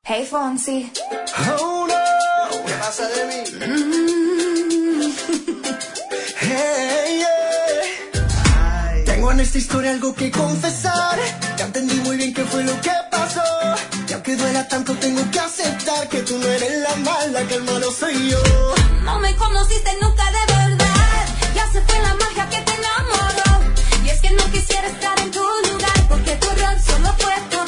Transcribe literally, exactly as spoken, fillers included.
Hey, Fonsi. Oh, no. ¿Qué pasa de mí? Mm. Hey, yeah. Ay. Tengo en esta historia algo que confesar. Ya entendí muy bien qué fue lo que pasó. Y aunque duela tanto, tengo que aceptar que tú no eres la mala, que el malo soy yo. No me conociste nunca de verdad. Ya se fue la magia que te enamoró. Y es que no quisiera estar en tu lugar, porque tu error solo fue por